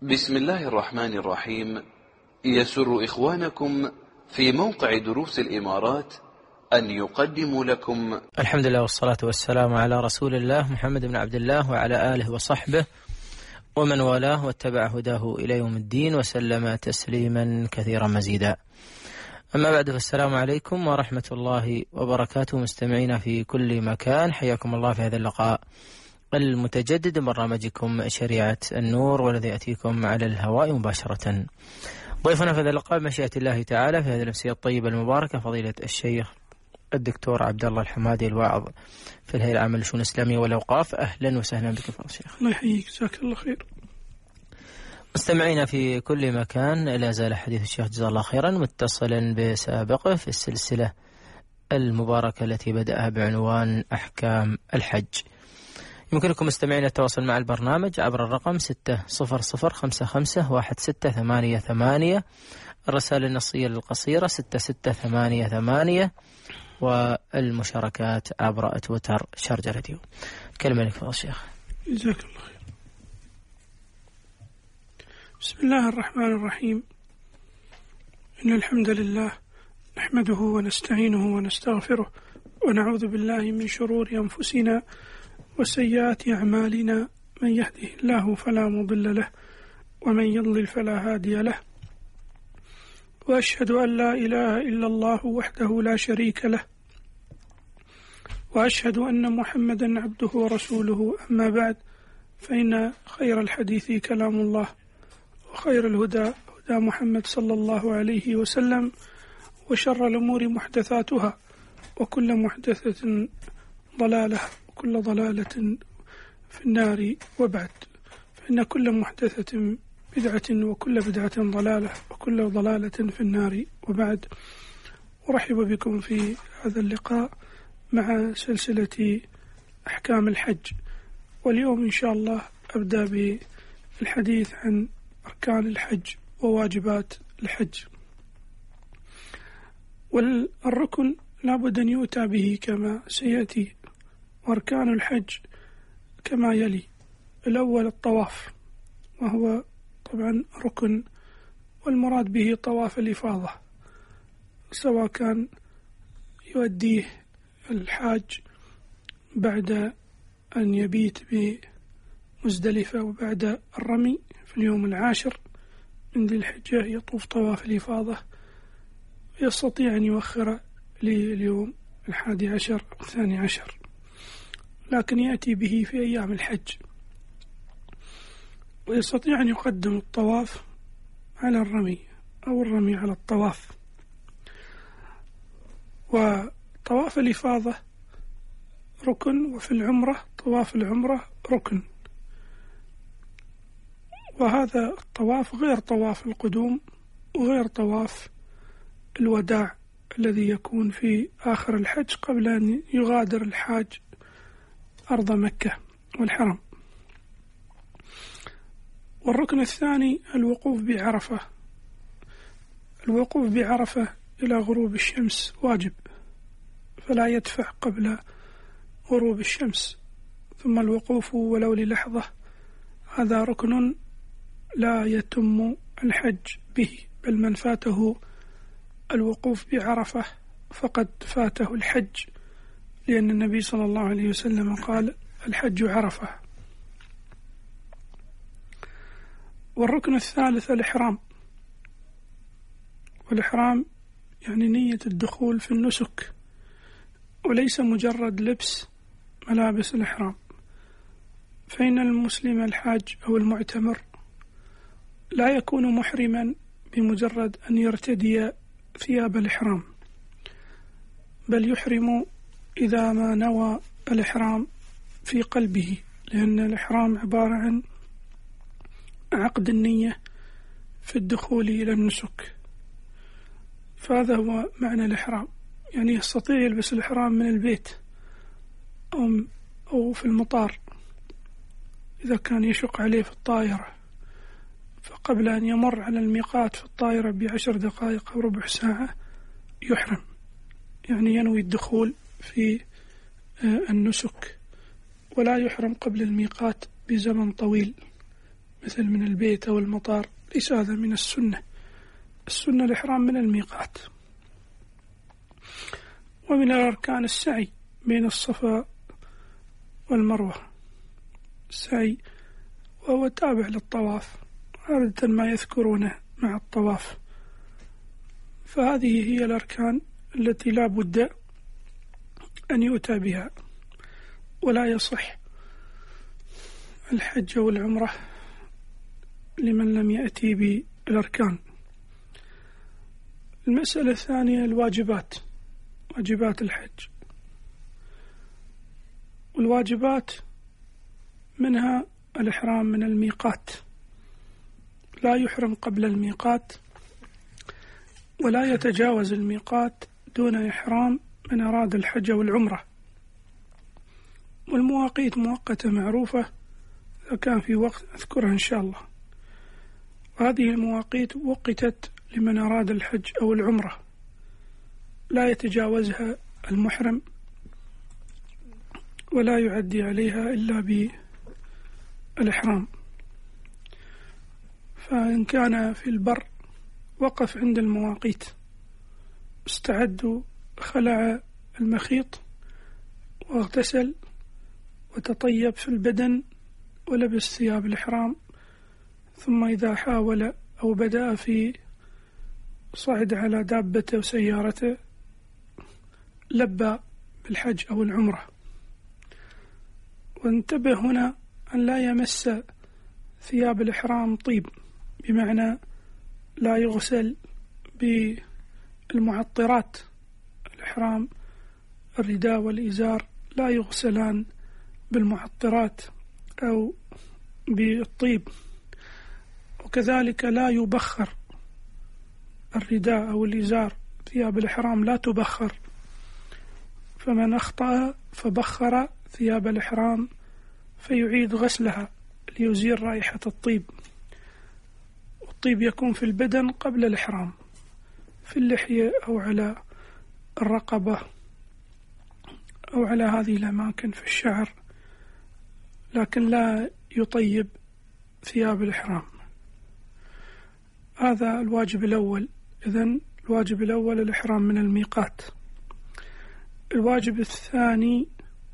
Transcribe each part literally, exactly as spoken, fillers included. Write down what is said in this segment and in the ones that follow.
بسم الله الرحمن الرحيم. يسر إخوانكم في موقع دروس الإمارات أن يقدموا لكم الحمد لله والصلاة والسلام على رسول الله محمد بن عبد الله وعلى آله وصحبه ومن والاه واتبع هداه إلى يوم الدين وسلم تسليما كثيرا مزيدا. أما بعد، فالسلام عليكم ورحمة الله وبركاته مستمعين في كل مكان، حياكم الله في هذا اللقاء المتجدد من برنامجكم شريعة النور، والذي يأتيكم على الهواء مباشرة. ضيفنا في هذا اللقاء بمشيئة الله تعالى في هذه الأمسية الطيبة المباركة فضيلة الشيخ الدكتور عبد الله الحمادي، الواعظ في الهيئة العامة للشؤون الإسلامية والأوقاف. أهلا وسهلا بك فضيلة الشيخ. الله يحييك، جزاك الله خير. مستمعينا في كل مكان، لا زال حديث الشيخ جزاه الله خيرا متصلا بسابقه في السلسلة المباركة التي بدأها بعنوان أحكام الحج. يمكنكم مستمعين التواصل مع البرنامج عبر الرقم ستة صفر صفر خمسة خمسة واحد ستة ثمانية ثمانية، الرسائل النصية القصيرة ستة ستة ثمانية ثمانية، والمشاركات عبر تويتر شارجة راديو. كلمة لك فضل الشيخ. جزاك الله خير. بسم الله الرحمن الرحيم. إن الحمد لله نحمده ونستعينه ونستغفره ونعوذ بالله من شرور أنفسنا وسيئات أعمالنا، من يهده الله فلا مضل له ومن يضلل فلا هادي له، وأشهد أن لا إله إلا الله وحده لا شريك له، وأشهد أن محمدا عبده ورسوله. أما بعد، فإن خير الحديث كلام الله، وخير الهدى هدى محمد صلى الله عليه وسلم، وشر الأمور محدثاتها، وكل محدثة ضلالة، وكل ضلالة في النار. وبعد، فإن كل محدثة بدعة، وكل بدعة ضلالة، وكل ضلالة في النار. وبعد، أرحب بكم في هذا اللقاء مع سلسلة أحكام الحج، واليوم إن شاء الله أبدأ بالحديث عن أركان الحج وواجبات الحج. والركن لابد أن يؤتى به كما سيأتي. وأركان الحج كما يلي: الأول الطواف، وهو طبعا ركن، والمراد به طواف الإفاضة، سواء كان يؤديه الحاج بعد أن يبيت بمزدلفة وبعد الرمي في اليوم العاشر من ذي الحجة يطوف طواف الإفاضة، يستطيع أن يؤخر لليوم الحادي عشر أو الثاني عشر، لكن يأتي به في أيام الحج. ويستطيع أن يقدم الطواف على الرمي أو الرمي على الطواف. وطواف الإفاضة ركن، وفي العمرة طواف العمرة ركن. وهذا الطواف غير طواف القدوم وغير طواف الوداع الذي يكون في آخر الحج قبل أن يغادر الحاج أرض مكة والحرم. والركن الثاني الوقوف بعرفة. الوقوف بعرفة إلى غروب الشمس واجب، فلا يدفع قبل غروب الشمس. ثم الوقوف ولو للحظة، هذا ركن لا يتم الحج به، بل من فاته الوقوف بعرفة فقد فاته الحج، لأن النبي صلى الله عليه وسلم قال: الحج عرفة. والركن الثالث الإحرام. والإحرام يعني نية الدخول في النسك، وليس مجرد لبس ملابس الإحرام. فإن المسلم الحاج أو المعتمر لا يكون محرما بمجرد أن يرتدي ثياب الإحرام، بل يحرم إذا ما نوى الإحرام في قلبه، لأن الإحرام عبارة عن عقد النية في الدخول إلى النسك. فهذا هو معنى الإحرام، يعني يستطيع يلبس الإحرام من البيت أو أو في المطار إذا كان يشق عليه في الطائرة، فقبل أن يمر على الميقات في الطائرة بعشر دقائق أو ربع ساعة يحرم، يعني ينوي الدخول في النسك، ولا يحرم قبل الميقات بزمن طويل، مثل من البيت أو المطار، ليس هذا من السنة. السنة الإحرام من الميقات. ومن الأركان السعي بين الصفا والمروة، السعي وهو تابع للطواف، عادة ما يذكرونه مع الطواف. فهذه هي الأركان التي لا بد أن يؤتى بها، ولا يصح الحج والعمرة لمن لم يأتي بالأركان. المسألة الثانية الواجبات، واجبات الحج. والواجبات منها الإحرام من الميقات، لا يحرم قبل الميقات ولا يتجاوز الميقات دون إحرام من أراد الحج والعمرة. والمواقيت مؤقتة معروفة، إذا كان في وقت أذكرها إن شاء الله. وهذه المواقيت وقتت لمن أراد الحج أو العمرة، لا يتجاوزها المحرم ولا يعدي عليها إلا بالإحرام. فإن كان في البر وقف عند المواقيت، استعد، خلع المخيط واغتسل وتطيب في البدن ولبس ثياب الإحرام، ثم إذا حاول أو بدأ في صعد على دابته وسيارته لبى بالحج أو العمرة. وانتبه هنا أن لا يمس ثياب الإحرام طيب، بمعنى لا يغسل بالمعطرات. الإحرام الرداء والإزار لا يغسلان بالمعطرات أو بالطيب، وكذلك لا يبخر الرداء أو الإزار، ثياب الإحرام لا تبخر. فمن أخطأ فبخر ثياب الإحرام فيعيد غسلها ليزيل رائحة الطيب. والطيب يكون في البدن قبل الإحرام، في اللحية أو على الرقبة أو على هذه الأماكن في الشعر، لكن لا يطيب ثياب الإحرام. هذا الواجب الأول. إذن الواجب الأول الإحرام من الميقات. الواجب الثاني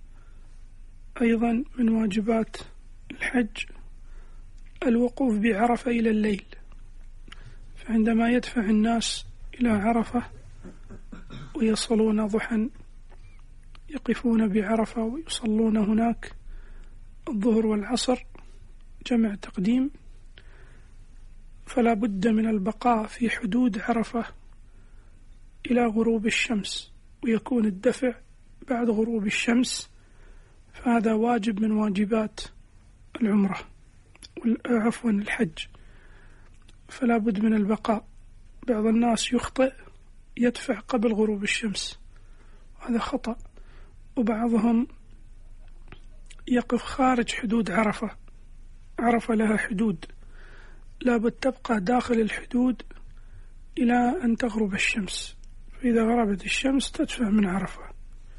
أيضا من واجبات الحج الوقوف بعرفة إلى الليل. فعندما يدفع الناس إلى عرفة ويصلون ضحى يقفون بعرفة ويصلون هناك الظهر والعصر جمع تقديم، فلا بد من البقاء في حدود عرفة إلى غروب الشمس، ويكون الدفع بعد غروب الشمس. فهذا واجب من واجبات العمرة عفوا الحج، فلا بد من البقاء. بعض الناس يخطئ يدفع قبل غروب الشمس، هذا خطأ. وبعضهم يقف خارج حدود عرفة، عرفة لها حدود، لا بد تبقى داخل الحدود إلى أن تغرب الشمس، فإذا غربت الشمس تدفع من عرفة.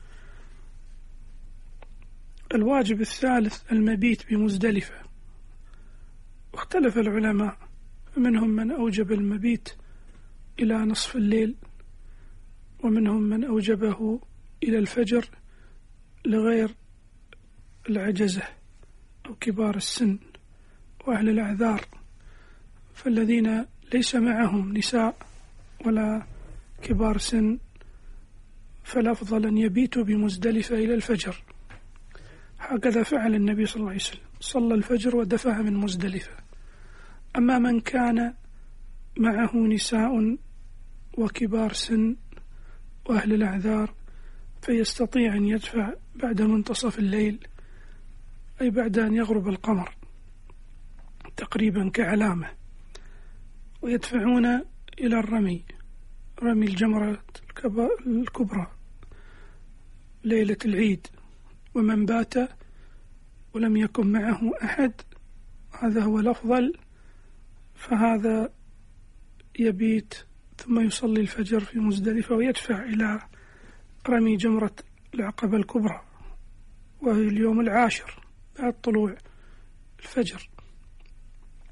الواجب الثالث المبيت بمزدلفة. واختلف العلماء، فمنهم من أوجب المبيت إلى نصف الليل، ومنهم من أوجبه إلى الفجر لغير العجزة أو كبار السن وأهل الأعذار. فالذين ليس معهم نساء ولا كبار سن فالأفضل أن يبيتوا بمزدلفة إلى الفجر. هكذا فعل النبي صلى الله عليه وسلم، صلى الفجر ودفع من مزدلفة. أما من كان معه نساء وكبار سن وأهل الأعذار فيستطيع أن يدفع بعد منتصف الليل، أي بعد أن يغرب القمر تقريبا كعلامة، ويدفعون إلى الرمي، رمي الجمرة الكبرى ليلة العيد. ومن بات ولم يكن معه أحد هذا هو الأفضل، فهذا يبيت ثم يصلي الفجر في مزدلفة ويدفع إلى رمي جمرة العقبة الكبرى، وهي اليوم العاشر بعد طلوع الفجر.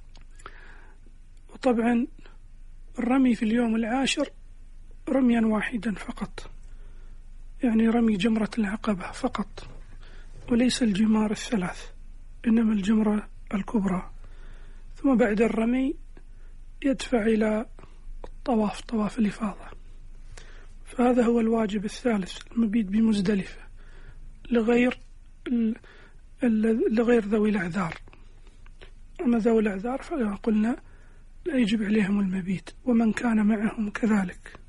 وطبعا الرمي في اليوم العاشر رميا واحدا فقط، يعني رمي جمرة العقبة فقط، وليس الجمار الثلاث، إنما الجمرة الكبرى. ثم بعد الرمي يدفع إلى الطواف، طواف الإفاضة. فهذا هو الواجب الثالث، المبيت بمزدلفة لغير لغير ذوي الأعذار. أما ذوي الأعذار فقلنا قلنا لا يجب عليهم المبيت، ومن كان معهم كذلك.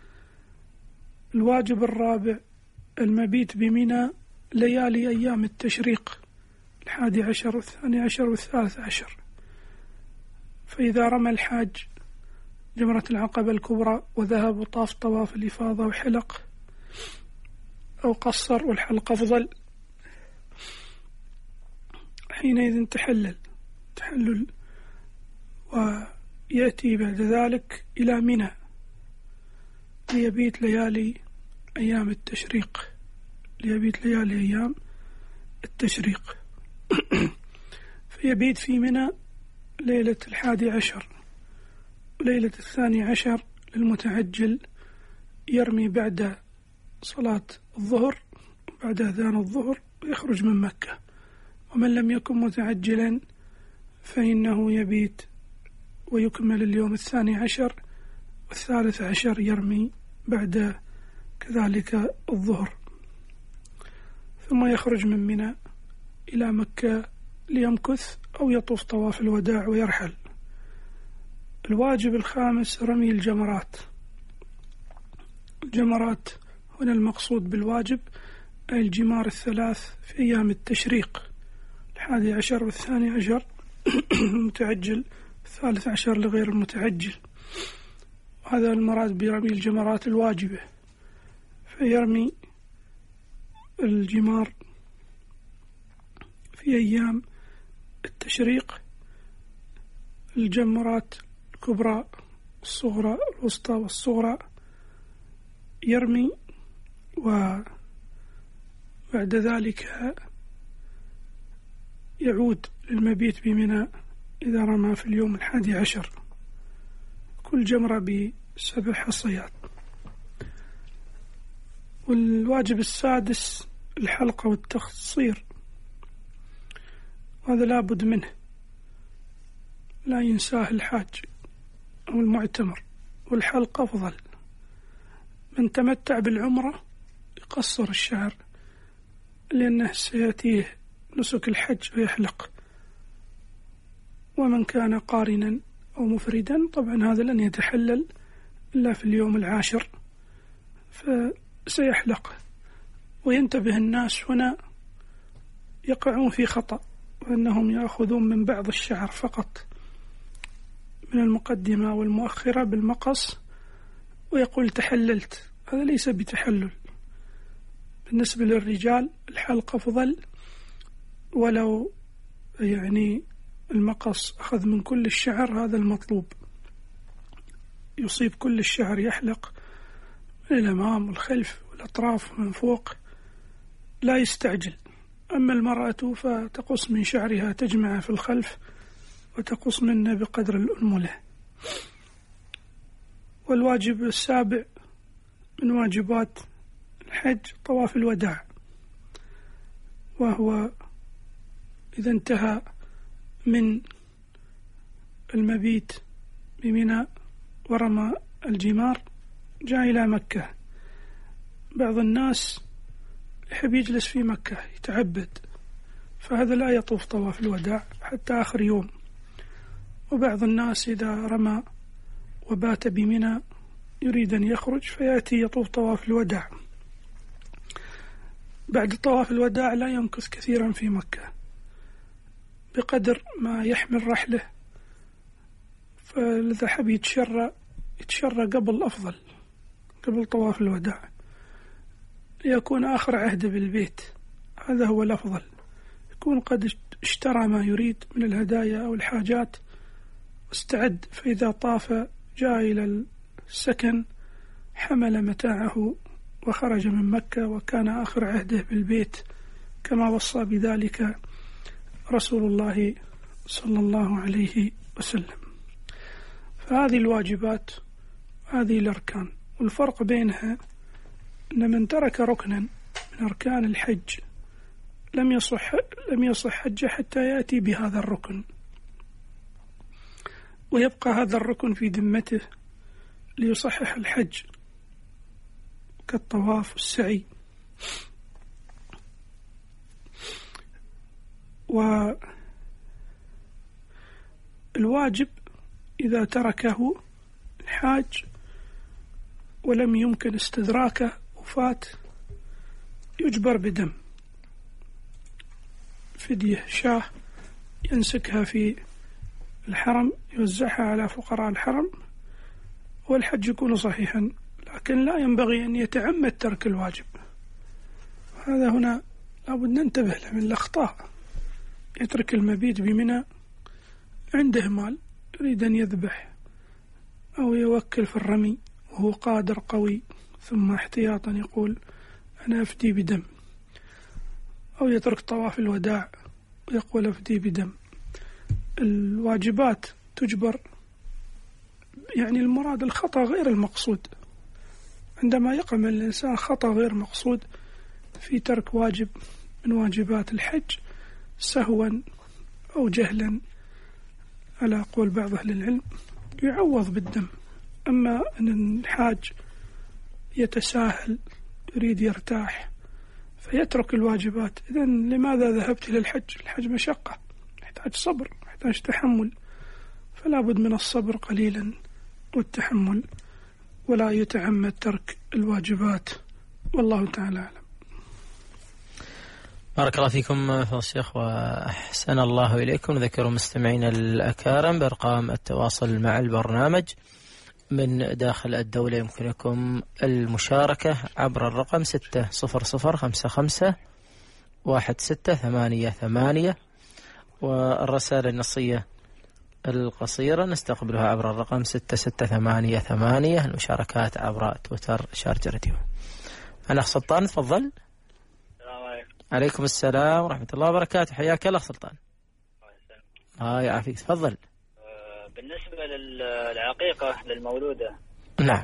الواجب الرابع المبيت بمنى ليالي أيام التشريق، الحادي عشر والثاني عشر والثالث عشر. فإذا رمى الحاج جمرة العقبة الكبرى وذهب وطاف طواف الإفاضة وحلق أو قصر، والحلق أفضل، حينئذ تحلل تحلل ويأتي بعد ذلك إلى منى ليبيت ليالي أيام التشريق، ليبيت ليالي أيام التشريق. فيبيت في منى ليلة الحادي عشر، وليلة الثاني عشر للمتعجل يرمي بعد صلاة الظهر، بعد أذان الظهر، ويخرج من مكة. ومن لم يكن متعجلا فإنه يبيت ويكمل اليوم الثاني عشر، والثالث عشر يرمي بعد كذلك الظهر، ثم يخرج من منى إلى مكة ليمكث أو يطوف طواف الوداع ويرحل. الواجب الخامس رمي الجمرات. الجمرات هنا المقصود بالواجب أي الجمار الثلاث في أيام التشريق، الحادي عشر والثاني عشر المتعجل، الثالث عشر لغير المتعجل. وهذا المراد برمي الجمرات الواجبة، فيرمي الجمار في أيام التشريق، الجمرات الكبرى الصغرى الوسطى والصغرى يرمي، وبعد ذلك يعود للمبيت بمنى إذا رمى في اليوم الحادي عشر، كل جمرة بسبع حصيات. والواجب السادس الحلقة والتقصير، هذا لابد منه، لا ينساه الحاج أو المعتمر. والحلقة أفضل، من تمتع بالعمرة يقصر الشعر لأنه سيأتيه نسك الحج ويحلق، ومن كان قارنا أو مفردا طبعا هذا لن يتحلل إلا في اليوم العاشر فسيحلق. وينتبه الناس هنا يقعون في خطأ، وأنهم يأخذون من بعض الشعر فقط من المقدمة والمؤخرة بالمقص ويقول تحللت، هذا ليس بتحلل. بالنسبة للرجال الحلق أفضل، ولو يعني المقص أخذ من كل الشعر هذا المطلوب، يصيب كل الشعر، يحلق من الأمام والخلف والأطراف ومن فوق، لا يستعجل. أما المرأة فتقص من شعرها، تجمع في الخلف وتقص منه بقدر الأنملة. والواجب السابع من واجبات الحج طواف الوداع، وهو إذا انتهى من المبيت بمنى ورمى الجمار جاء إلى مكة. بعض الناس يحب يجلس في مكة يتعبد، فهذا لا يطوف طواف الوداع حتى آخر يوم. وبعض الناس إذا رمى وبات بمنى يريد أن يخرج فيأتي يطوف طواف الوداع. بعد طواف الوداع لا يمكث كثيرا في مكة بقدر ما يحمل رحله، فإذا حب يتشرى يتشرى قبل أفضل، قبل طواف الوداع، ليكون آخر عهد بالبيت، هذا هو الأفضل. يكون قد اشترى ما يريد من الهدايا أو الحاجات واستعد، فإذا طاف جاء إلى السكن حمل متاعه وخرج من مكة، وكان آخر عهده بالبيت كما وصى بذلك رسول الله صلى الله عليه وسلم. فهذه الواجبات هذه الأركان، والفرق بينها أن من ترك ركنا من أركان الحج لم يصح لم يصح حجه حتى يأتي بهذا الركن، ويبقى هذا الركن في ذمته ليصحح الحج كالطواف والسعي. والواجب إذا تركه الحاج ولم يمكن استدراكه وفات يجبر بدم، فدية شاه ينسكها في الحرم يوزعها على فقراء الحرم والحج يكون صحيحا، لكن لا ينبغي أن يتعمد ترك الواجب. هذا هنا لابد ننتبه له من الأخطاء. يترك المبيت بمنى عنده مال يريد أن يذبح أو يوكل في الرمي وهو قادر قوي، ثم احتياطا يقول أنا أفدي بدم، أو يترك طواف الوداع ويقول أفدي بدم. الواجبات تجبر، يعني المراد الخطأ غير المقصود. عندما يقع من الإنسان خطأ غير مقصود في ترك واجب من واجبات الحج سهوا أو جهلا على قول بعض أهل العلم يعوض بالدم. أما أن الحاج يتساهل يريد يرتاح فيترك الواجبات، إذن لماذا ذهبت إلى الحج؟ الحج مشقة، يحتاج صبر، يحتاج تحمل، فلا بد من الصبر قليلا والتحمل، ولا يتعمد ترك الواجبات. والله تعالى أعلم. بارك الله فيكم فضل الشيخ وأحسن الله إليكم. ذكروا مستمعين الأكارم بأرقام التواصل مع البرنامج من داخل الدولة، يمكنكم المشاركة عبر الرقم ستة صفر صفر خمسة خمسة واحد ستة ثمانية ثمانية، والرسائل النصية القصيرة نستقبلها عبر الرقم ستة ستة ثمانية ثمانية. المشاركات عبر تويتر شارجة راديو. أنا سلطان، تفضل. السلام عليكم. عليكم السلام ورحمة الله وبركاته. حياك الله سلطان. الله يعافيك، تفضل. بالنسبة للعقيقة للمولودة، نعم،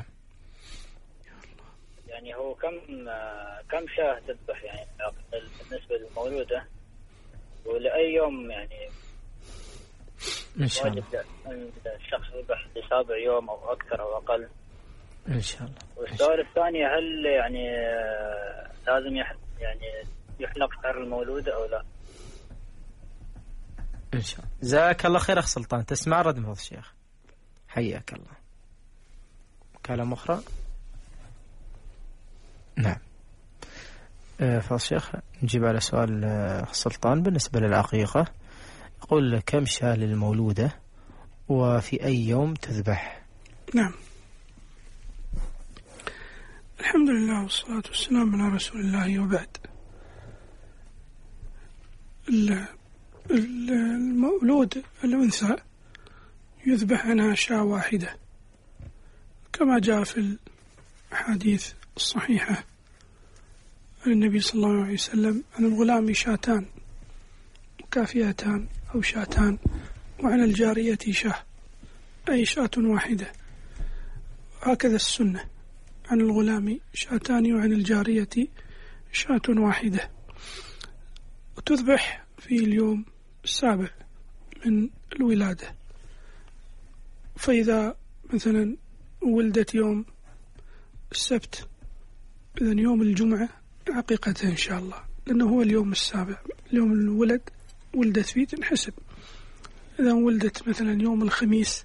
يعني هو كم كم شاة تذبح يعني بالنسبة للمولودة، ولأي يوم يعني إن شاء الله الشخص يذبح لسابع يوم أو أكثر أو أقل إن شاء الله. والسؤال الثاني، هل يعني لازم يعني يحلق شعر المولودة أو لا؟ إن شاء الله. جزاك الله خير أخ سلطان. تسمع رد من الشيخ، حياك الله. كلام أخرى. نعم. فضل الشيخ نجيب على سؤال أخ سلطان بالنسبة للعقيقة. يقول كم شاة للمولودة وفي أي يوم تذبح؟ نعم، الحمد لله والصلاة والسلام على رسول الله، وبعد. المولود الأنثى يذبح عنها شاة واحدة كما جاء في الحديث الصحيحة عن النبي صلى الله عليه وسلم عن الغلام شاتان مكافئتان أو شاتان، وعن الجارية شاه أي شاة واحدة. هكذا السنة، عن الغلام شاتان وعن الجارية شاة واحدة، وتذبح في اليوم السابع من الولادة. فإذا مثلا ولدت يوم السبت، إذن يوم الجمعة عقيقتها إن شاء الله، لأنه هو اليوم السابع، اليوم الولد ولدت فيه تنحسب. إذا ولدت مثلا يوم الخميس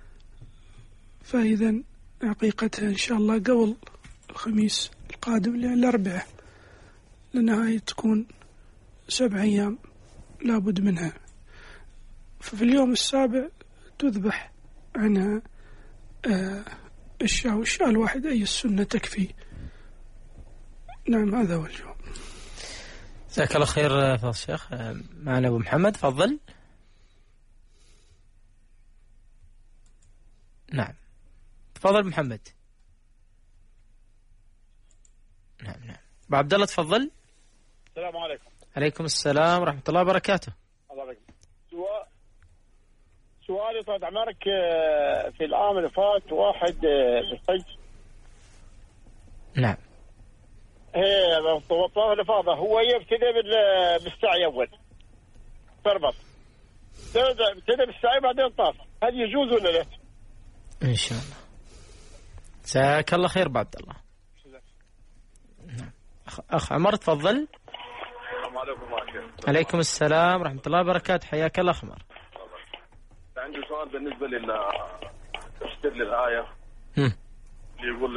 فإذا عقيقتها إن شاء الله قبل الخميس القادم للأربعاء، لأنها تكون سبع أيام لابد منها. ففي اليوم السابع تذبح عنها آه الشاة، والشاة الواحد أي السنة تكفي. نعم، هذا هو الجواب. جزاك الله خير فضل الشيخ. معنا أبو محمد، تفضل. نعم، تفضل محمد. نعم نعم. أبو عبد الله تفضل. السلام عليكم. عليكم السلام ورحمة الله وبركاته. الله يبارك. سؤال سؤالي طال عمرك في العام اللي فات واحد بالحج. نعم. ايه الطواف اللي فاضه هو يبتدي بالسعي اول تربط ابتدى بالسعي بعدين طاف، هل يجوز ولا لا؟ ان شاء الله. جزاك الله خير ابو عبد الله. نعم. اخ عمر تفضل. السلام عليكم ورحمة. عليكم السلام ورحمة الله وبركاته، حياك الله أخ عمر. عندي سؤال بالنسبة لتفسير للآية اللي يقول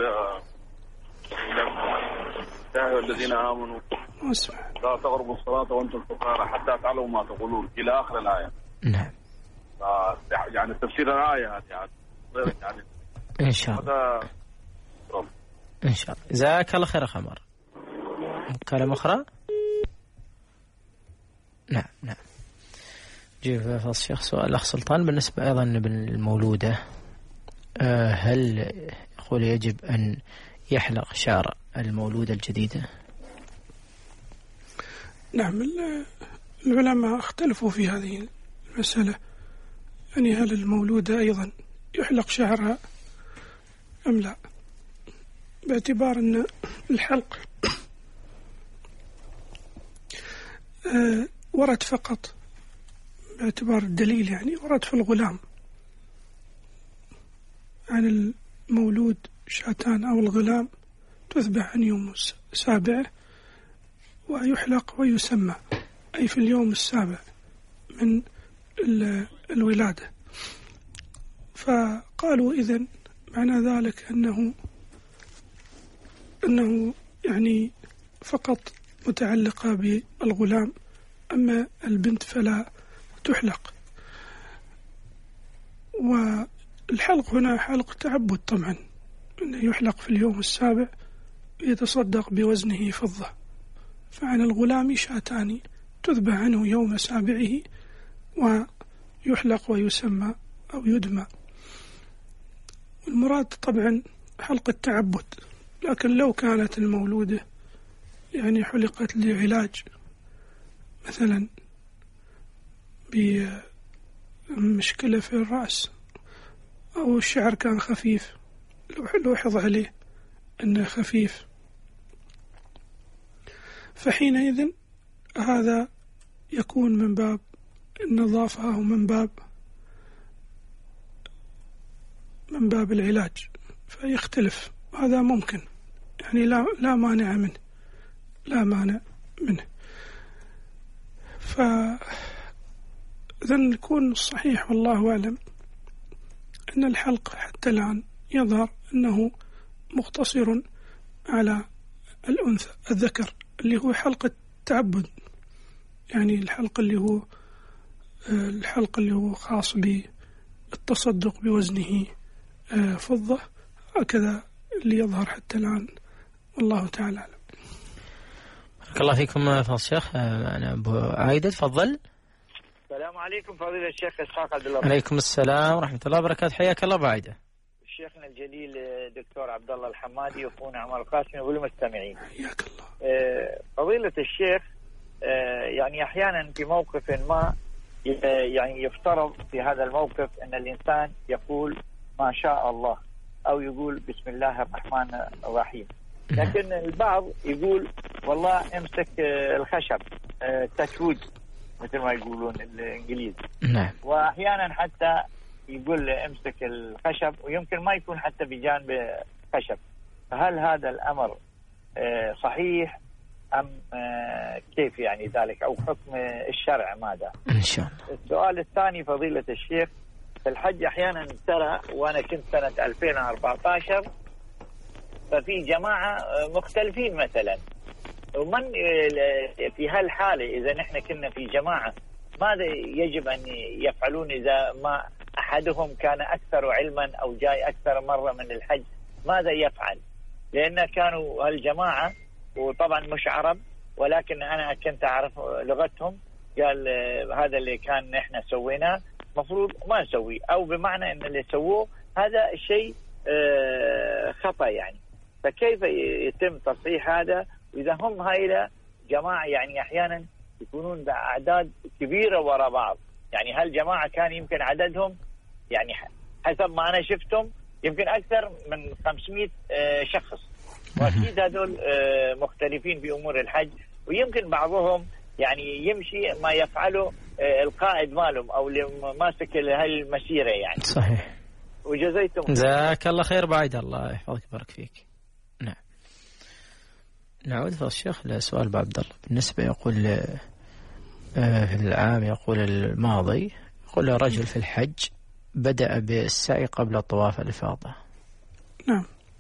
يا الذين آمنوا لا تقربوا الصلاة وأنتم سكارى حتى تعلموا ما تقولون إلى آخر الآية. نعم. يعني تفسير الآية يعني يعني إن شاء الله. إن شاء الله. جزاك الله خير أخ عمر. كلمة أخرى؟ نعم نعم. جيب فضل الشيخ سؤال الأخ سلطان بالنسبة أيضا بالمولودة، هل يقول يجب أن يحلق شعر المولودة الجديدة؟ نعم، العلماء اختلفوا في هذه المسألة، يعني هل المولودة أيضا يحلق شعرها أم لا، باعتبار أن الحلق ورد فقط باعتبار الدليل، يعني ورد في الغلام عن المولود شاتان أو الغلام تذبح عن يوم السابع ويحلق ويسمى، أي في اليوم السابع من الولادة. فقالوا إذن معنى ذلك أنه أنه يعني فقط متعلقة بالغلام، أما البنت فلا تحلق. والحلق هنا حلق تعبد طبعا، أنه يحلق في اليوم السابع يتصدق بوزنه فضة، فعن الغلام شاتان تذبح عنه يوم سابعه ويحلق ويسمى أو يدمى. المراد طبعا حلق التعبد، لكن لو كانت المولودة يعني حلقت لعلاج مثلا بمشكلة في الرأس أو الشعر كان خفيف لوحظ عليه أنه خفيف، فحينئذ هذا يكون من باب النظافة أو من باب من باب العلاج، فيختلف، هذا ممكن يعني لا لا مانع منه لا مانع منه. فإذن يكون الصحيح والله أعلم أن الحلق حتى الآن يظهر أنه مقتصر على الأنثى الذكر اللي هو حلق التعبد، يعني الحلق اللي هو الحلق اللي هو خاص بالتصدق بوزنه فضة، هكذا اللي يظهر حتى الآن والله تعالى أعلم. بارك الله فيكم فضل الشيخ. معنا أبو عايدة تفضل. السلام عليكم فضيلة الشيخ إسحاق عبد الله. عليكم السلام ورحمة الله وبركاته، حياك الله أبو عايدة. شيخنا الجليل دكتور عبد الله الحمادي واخونا عمر القاسمي والمستمعين. حياك الله. فضيلة الشيخ، يعني أحيانا في موقف ما يعني يفترض في هذا الموقف أن الإنسان يقول ما شاء الله أو يقول بسم الله الرحمن الرحيم، لكن البعض يقول والله امسك الخشب تاتوود مثل ما يقولون الإنجليز. نعم. وأحيانا حتى يقول امسك الخشب ويمكن ما يكون حتى بجانب خشب، فهل هذا الأمر صحيح أم كيف يعني ذلك، أو حكم الشرع ماذا؟ إن شاء الله. السؤال الثاني فضيلة الشيخ، في الحج أحيانا ترى، وأنا كنت سنة ألفين وأربعة عشر ففي جماعة مختلفين مثلا، ومن في هالحالة إذا نحن كنا في جماعة ماذا يجب أن يفعلون إذا ما أحدهم كان أكثر علما أو جاي أكثر مرة من الحج، ماذا يفعل؟ لأن كانوا هالجماعة وطبعا مش عرب، ولكن أنا كنت أعرف لغتهم، قال هذا اللي كان نحن سويناه مفروض ما نسويه، أو بمعنى أن اللي سووه هذا الشيء خطأ يعني، فكيف يتم تصحيح هذا؟ وإذا هم هاي جماعة يعني أحيانا يكونون بأعداد كبيرة وراء بعض، يعني هالجماعة كان يمكن عددهم يعني حسب ما أنا شفتهم يمكن أكثر من خمسمائة شخص، وأكيد هذول مختلفين بأمور الحج، ويمكن بعضهم يعني يمشي ما يفعله القائد مالهم أو اللي ماسك هالمسيرة يعني. صحيح. وجزيتم جزاك الله خير بعيد، الله يحفظك ويبارك فيك. نعم. نعود فضل الشيخ لسؤال أبو عبد الله. بالنسبة يقول في العام يقول الماضي، يقول رجل في الحج بدأ بالسعي قبل طواف الإفاضة. نعم.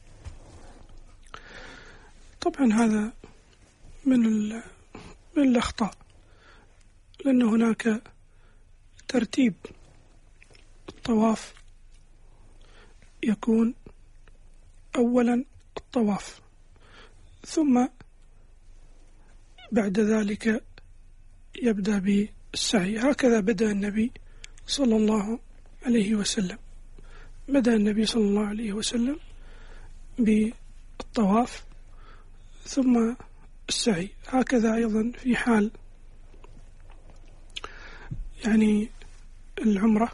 طبعا هذا من من الأخطاء، لأن هناك ترتيب الطواف يكون أولا الطواف، ثم بعد ذلك يبدأ بالسعي. هكذا بدأ النبي صلى الله عليه وسلم، بدأ النبي صلى الله عليه وسلم بالطواف ثم السعي. هكذا أيضا في حال يعني العمرة،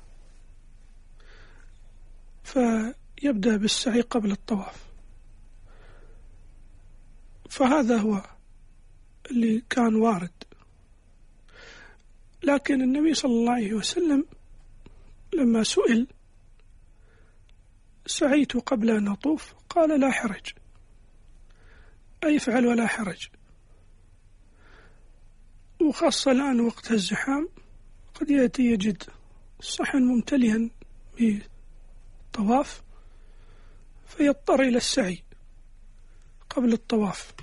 فيبدأ بالسعي قبل الطواف. فهذا هو اللي كان وارد. لكن النبي صلى الله عليه وسلم لما سئل سعيت قبل أن أطوف قال لا حرج، أي افعل ولا حرج. وخاصة الآن وقت الزحام قد يأتي يجد الصحن ممتلئا بالطواف فيضطر إلى السعي قبل الطواف،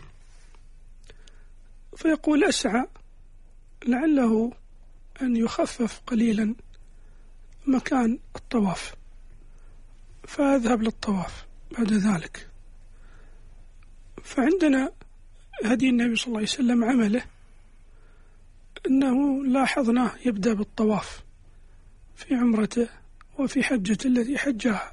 فيقول أسعى لعله أن يخفف قليلا مكان الطواف، فأذهب للطواف بعد ذلك. فعندنا هدي النبي صلى الله عليه وسلم عمله أنه لاحظناه يبدأ بالطواف في عمرته وفي حجته التي حجها.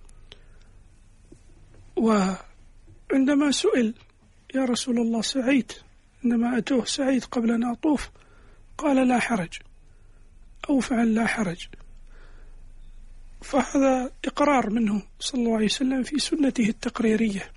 وعندما سئل يا رسول الله سعيت، عندما أتوه سعيت قبل أن أطوف، قال لا حرج أو فعل لا حرج. فهذا إقرار منه صلى الله عليه وسلم في سنته التقريرية،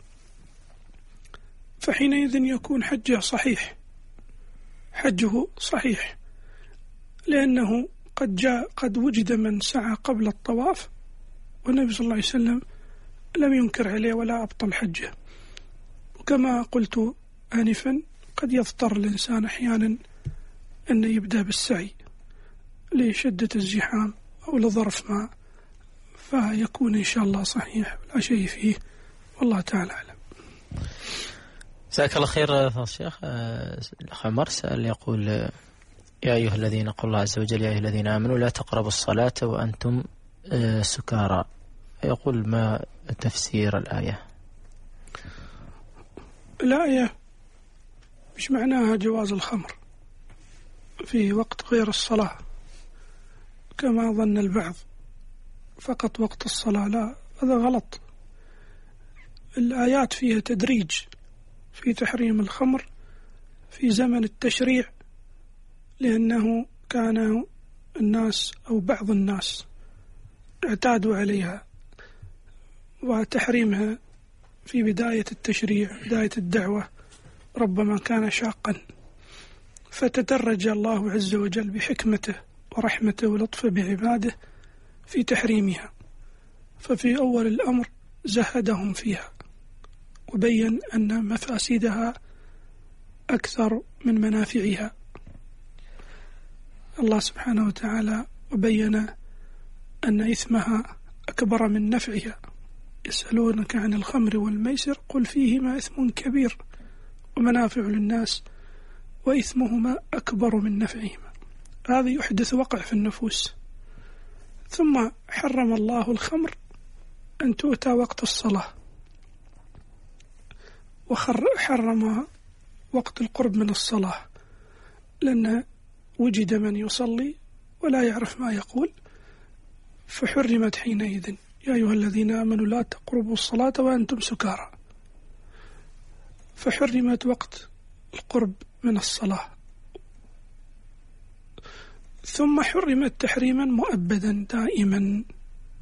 فحينئذ يكون حجه صحيح، حجه صحيح، لأنه قد جاء قد وجد من سعى قبل الطواف والنبي صلى الله عليه وسلم لم ينكر عليه ولا أبطل حجه. وكما قلت آنفا قد يضطر الإنسان أحيانا أن يبدأ بالسعي لشدة الزحام أو لظرف ما، فيكون إن شاء الله صحيح لا شيء فيه، والله تعالى أعلم. جزاك الله خير فضل الشيخ. الأخ عمر سأل يقول يا أيها الذين قال الله عز وجل يا أيها الذين آمنوا لا تقربوا الصلاة وأنتم سكارى، يقول ما تفسير الآية؟ الآية مش معناها جواز الخمر في وقت غير الصلاة كما ظن البعض، فقط وقت الصلاة، لا، هذا غلط. الآيات فيها تدريج في تحريم الخمر في زمن التشريع، لأنه كان الناس أو بعض الناس اعتادوا عليها، وتحريمها في بداية التشريع بداية الدعوة ربما كان شاقا، فتدرج الله عز وجل بحكمته ورحمته ولطفه بعباده في تحريمها. ففي أول الأمر زهدهم فيها وبين أن مفاسدها أكثر من منافعها. الله سبحانه وتعالى وبين أن إثمها أكبر من نفعها. يسألونك عن الخمر والميسر قل فيهما إثم كبير ومنافع للناس وإثمهما أكبر من نفعهما. هذا يحدث وقع في النفوس. ثم حرم الله الخمر أن تؤتى وقت الصلاة، وحرمها وقت القرب من الصلاة، لأن وجد من يصلي ولا يعرف ما يقول، فحرمت حينئذ يا أيها الذين آمنوا لا تقربوا الصلاة وأنتم سكارى، فحرمت وقت القرب من الصلاة. ثم حرمت تحريما مؤبدا دائما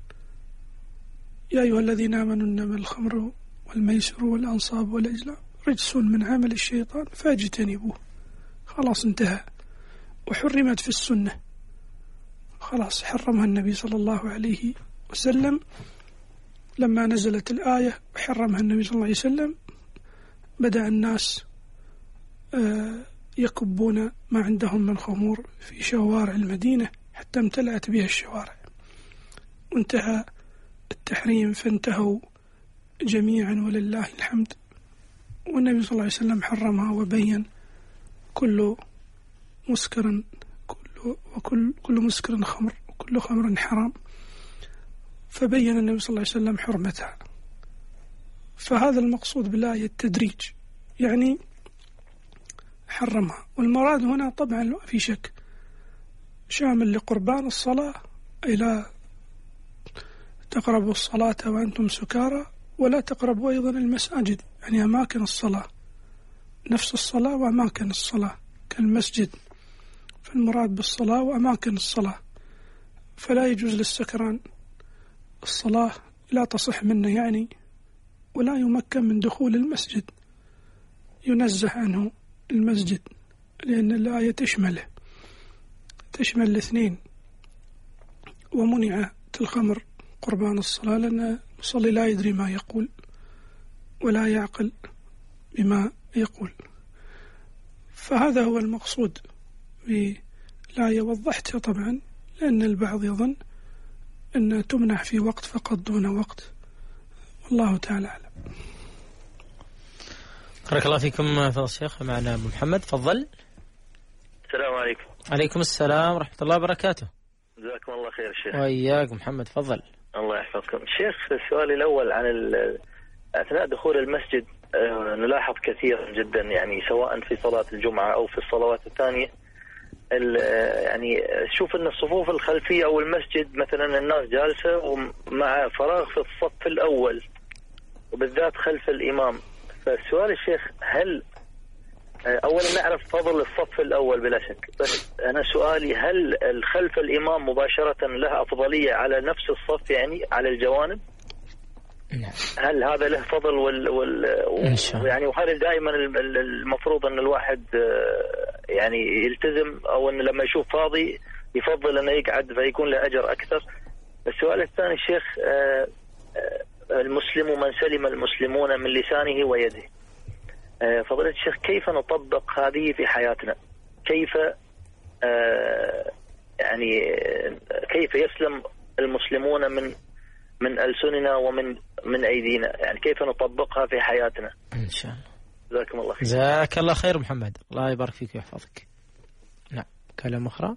يا أيها الذين آمنوا إنما الخمر والميسر والأنصاب والأزلام رجس من عمل الشيطان فاجتنبوه. خلاص انتهى. وحرمت في السنة، خلاص حرمها النبي صلى الله عليه وسلم لما نزلت الآية وحرمها النبي صلى الله عليه وسلم. بدأ الناس يكبون ما عندهم من خمور في شوارع المدينة حتى امتلأت بها الشوارع، وانتهى التحريم فانتهوا جميعا ولله الحمد. والنبي صلى الله عليه وسلم حرمها وبين كل مسكر كل وكل كل مسكر خمر وكل خمر حرام، فبين النبي صلى الله عليه وسلم حرمتها. فهذا المقصود بالآية التدريج، يعني حرمها. والمراد هنا طبعا لا في شك شامل لقربان الصلاة، أي لا تقربوا الصلاة وأنتم سكارى ولا تقربوا أيضا المساجد، يعني أماكن الصلاة، نفس الصلاة وأماكن الصلاة كالمسجد، فالمراد بالصلاة وأماكن الصلاة. فلا يجوز للسكران الصلاة، لا تصح منه يعني، ولا يمكن من دخول المسجد، ينزه عنه المسجد، لأن الآية تشمله تشمل الاثنين. ومنعت الخمر قربان الصلاة لأن المصلي لا يدري ما يقول ولا يعقل بما يقول. فهذا هو المقصود بالآية. وضحتها طبعا لأن البعض يظن أن تمنح في وقت فقط دون وقت، والله تعالى أعلم. بارك الله فيكم فضل الشيخ. معنا أبو محمد، تفضل. السلام عليكم. عليكم السلام ورحمة الله وبركاته. جزاكم الله خير الشيخ. وإياك محمد، تفضل. الله يحفظكم شيخ. السؤال الأول عن أثناء دخول المسجد نلاحظ كثيرا جدا، يعني سواء في صلاة الجمعة أو في الصلوات الثانية، يعني شوف أن الصفوف الخلفية أو المسجد مثلا الناس جالسة ومع فراغ في الصف الأول وبالذات خلف الإمام. فالسؤال الشيخ، هل أولا نعرف فضل الصف الأول بلا شك، بس أنا سؤالي هل خلف الإمام مباشرة له أفضلية على نفس الصف، يعني على الجوانب؟ هل هذا له فضل وال, وال... يعني وهل دائما المفروض أن الواحد يعني يلتزم، أو أن لما يشوف فاضي يفضل أنه يقعد فيكون له أجر أكثر؟ السؤال الثاني الشيخ، المسلم من سلم المسلمون من لسانه ويده. فضيلة الشيخ، كيف نطبق هذه في حياتنا؟ كيف يعني كيف يسلم المسلمون من من ألسننا ومن من أيدينا، يعني كيف نطبقها في حياتنا إن شاء الله؟ جزاكم الله خير. جزاك الله خير محمد، الله يبارك فيك ويحفظك. نعم، كلام أخرى.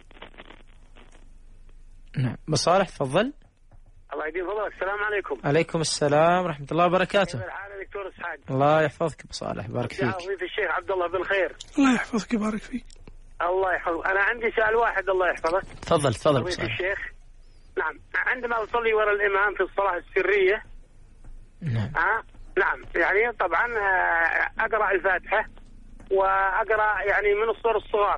نعم بصالح، تفضل. الله يديم فضلك. السلام عليكم. عليكم السلام ورحمة الله وبركاته. كيف الحال يا دكتور اسعاد؟ الله يحفظك بصالح، يبارك فيك. ضيف الشيخ عبد الله بالخير. الله يحفظك يبارك فيك. الله يحفظك. أنا عندي سؤال واحد الله يحفظك. تفضل تفضل ضيف الشيخ. نعم، عندما أصلي وراء الإمام في الصلاة السرية، نعم آه نعم يعني طبعا أقرأ الفاتحة وأقرأ يعني من الصور الصغار،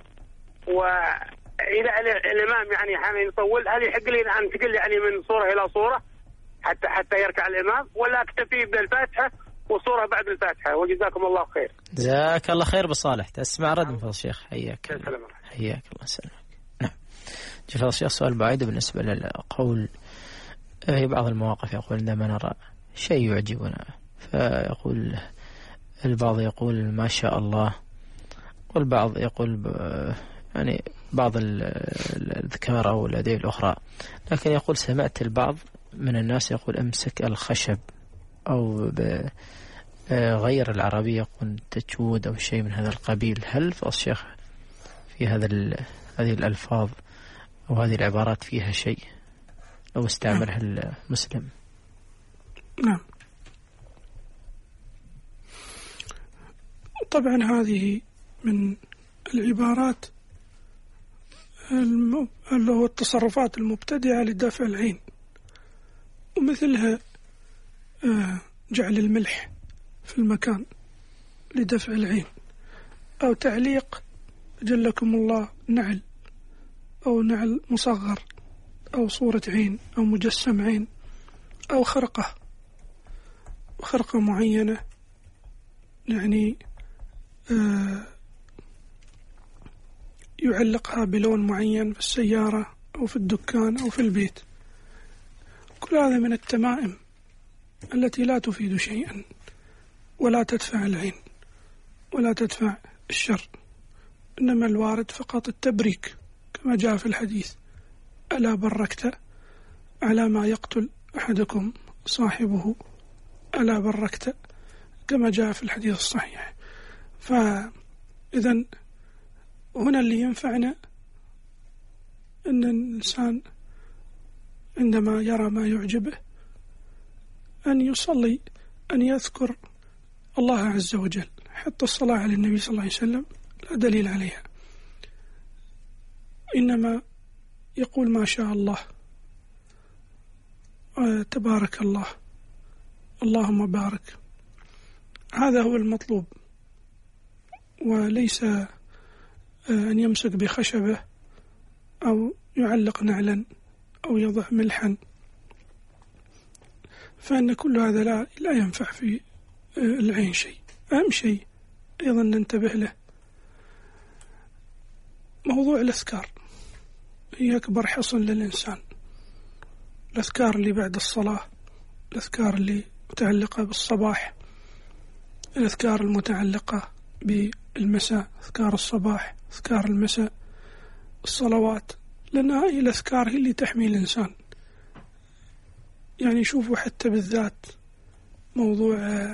وإذا الإمام يعني حين يطول هل يحق لي أن أنتقل يعني من صورة إلى صورة حتى حتى يركع الإمام، ولا أكتفي بالفاتحة وصورة بعد الفاتحة؟ وجزاكم الله خير. جزاك الله خير بصالح. تسمع رد من فضل الشيخ، حياك الله. حياك الله سلامك. نعم، فضل الشيخ سؤال بعيد بالنسبة للقول. في بعض المواقف يقول عندما نرى شيء يعجبنا فيقول البعض يقول ما شاء الله، والبعض يقول يعني بعض الأذكار أو الأدعية الأخرى، لكن يقول سمعت البعض من الناس يقول امسك الخشب أو غير العربية يقول تجود أو شيء من هذا القبيل. هل فضل الشيخ في هذا هذه الألفاظ أو هذه العبارات فيها شيء لو استعملها المسلم؟ نعم، طبعا هذه من العبارات اللي هو التصرفات المبتدعة لدفع العين، ومثلها جعل الملح في المكان لدفع العين، أو تعليق جلكم الله نعل أو نعل مصغر أو صورة عين أو مجسم عين أو خرقة خرقة معينة يعني آه يعلقها بلون معين في السيارة أو في الدكان أو في البيت. كل هذا من التمائم التي لا تفيد شيئا ولا تدفع العين ولا تدفع الشر، إنما الوارد فقط التبريك كما جاء في الحديث: ألا بركت على ما يقتل أحدكم صاحبه، ألا بركت، كما جاء في الحديث الصحيح. فإذن هنا اللي ينفعنا أن الإنسان عندما يرى ما يعجبه أن يصلي، أن يذكر الله عز وجل. حتى الصلاة على النبي صلى الله عليه وسلم لا دليل عليها، إنما يقول ما شاء الله، تبارك الله، اللهم بارك. هذا هو المطلوب، وليس أن يمسك بخشبة أو يعلق نعلا أو يضع ملحا، فإن كل هذا لا, لا ينفع في العين شيء. أهم شيء أيضا ننتبه له موضوع الأذكار، هي أكبر حصن للإنسان. الأذكار اللي بعد الصلاة، الأذكار اللي متعلقة بالصباح، الأذكار المتعلقة بالمساء، أذكار الصباح، أذكار المساء، الصلوات، لأن هذه الأذكار هي اللي تحمي الإنسان. يعني شوفوا حتى بالذات موضوع